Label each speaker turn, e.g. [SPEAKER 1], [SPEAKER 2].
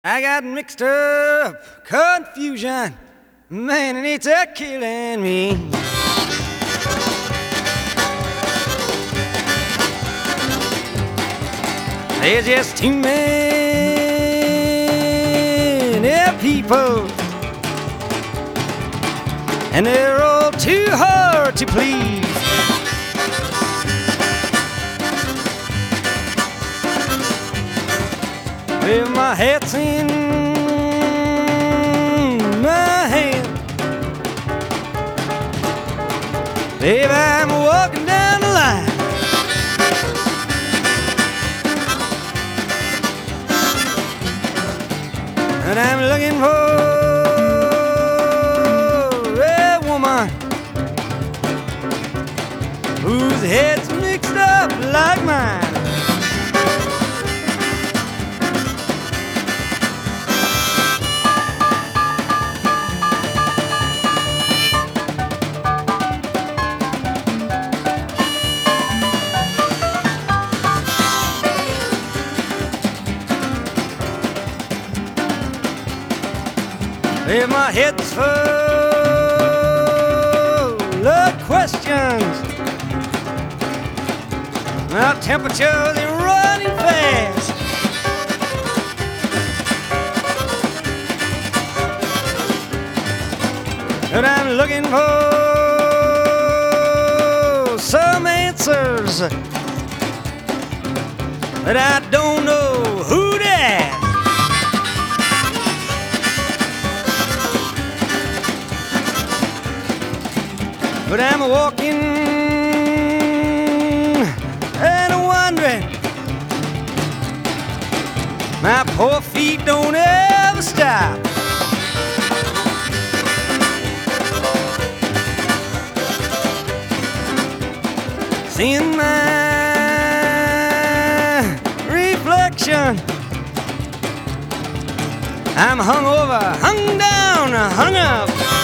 [SPEAKER 1] I got mixed up, confusion, man, and it's a killing me. There's just too many people, and they're all too hard to please. Well, my hat's in my hand, babe, I'm walking down the line. And I'm looking for a woman whose head's mixed up like mine. If my head's full of questions, my temperature's running fast, and I'm looking for some answers, but I don't know who to ask. But I'm walking and wondering, my poor feet don't ever stop. Seeing my reflection, I'm hung over, hung down, hung up.